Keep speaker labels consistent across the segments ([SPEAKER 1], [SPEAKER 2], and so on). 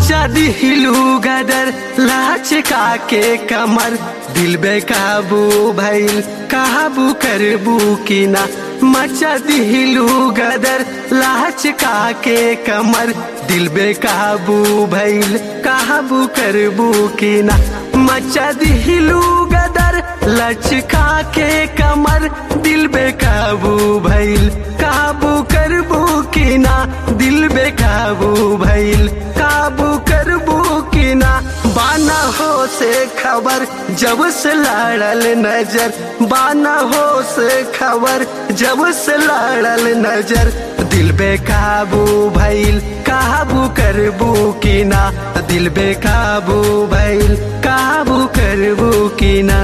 [SPEAKER 1] मचा दिलू गदर लाचका के कमर दिल बेकाबू भइल काबू करबू की ना। मचा दिलू गदर लाचका के कमर दिल बेकाबू भइल काबू करबू की ना। मचा दिलू गदर लचका के कमर दिल बेकाबू भइल काबू करबू की ना। दिल बेकाबू भइल काबू करबू की ना। बाना हो से खबर जब से लड़ल नजर, बाना हो से खबर जब से लड़ल नजर दिल बेकाबू भइल काबू करबू की ना। दिल बेकाबू भइल काबू करबू की ना।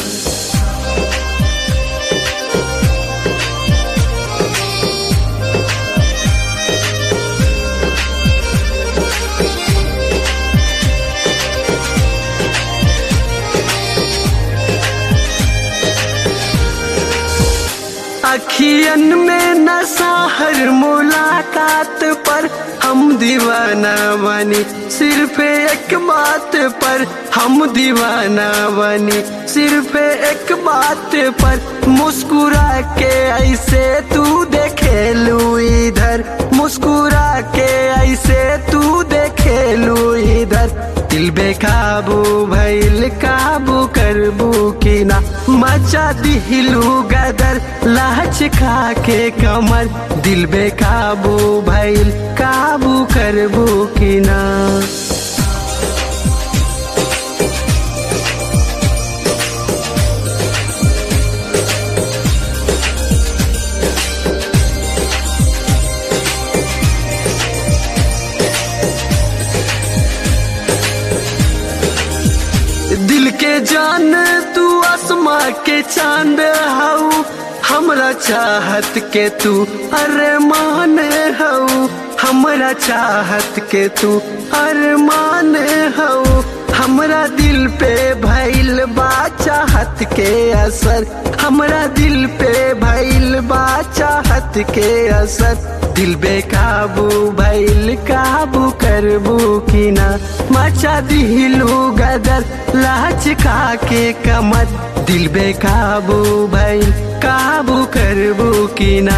[SPEAKER 1] अखियन में नशा हर मुलाकात पर हम दीवाना बनी सिर्फ एक बात पर। हम दीवाना बनी सिर्फ एक बात पर। मुस्कुरा के ऐसे तू देखे लू इधर, मुस्कुरा के ऐसे तू देखे लू इधर दिल बेकाबू भइल काबू करबू की ना। मचा दिलू गदर लाचका के कमर दिल बेकाबू भइल काबू करबू की ना। दिल के जान तू आसमां के चांद हऊ, हमरा चाहत के तू अरमान हऊ। हमरा चाहत के तू अरमान हऊ। हमरा दिल पे भइल बा चाहत के असर, हमरा दिल पे भइल बा चाहत के असर दिल बेकाबू भइल काबू करबू की ना। मचा दिलू गदर लाचका के कमर दिल बेकाबू भइल काबू करबू की ना।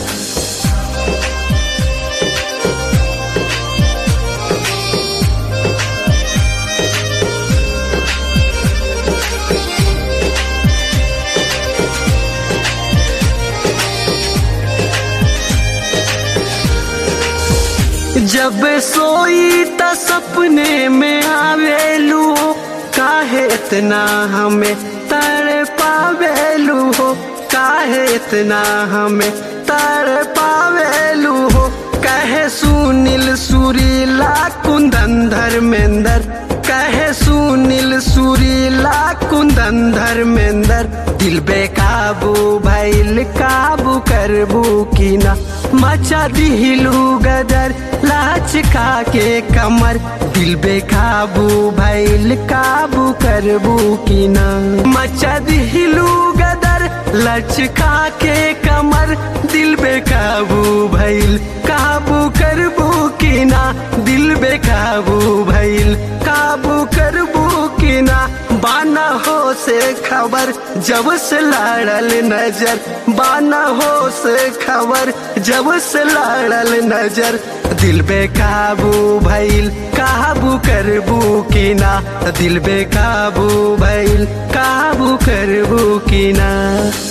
[SPEAKER 1] जब सोई त सपने में आवेलू हो, काहे इतना हमें तर पावेलू हो। काहे इतना हमें तर पावेलू हो। कहे सुनील सुरीला कुंदन धर्मेंद्र, कहे सुनील सुरीला कुंदन धर्मेंद्र दिल बेकाबू भइल काबू करबू की ना। मचा दिलू गदर लाचका के कमर दिल बेकाबू भइल काबू करबू की ना। मचा दिलू गदर लचका के कमर दिल बेकाबू भइल काबू करबू की ना। दिल बेकाबू भइल काबू करबू की ना। बाना हो से खबर जब से लड़ल नजर, बाना हो से खबर जब से लड़ल नजर दिल बेकाबू भइल काबू करबू की ना। दिल बेकाबू भइल काबू करबू की ना।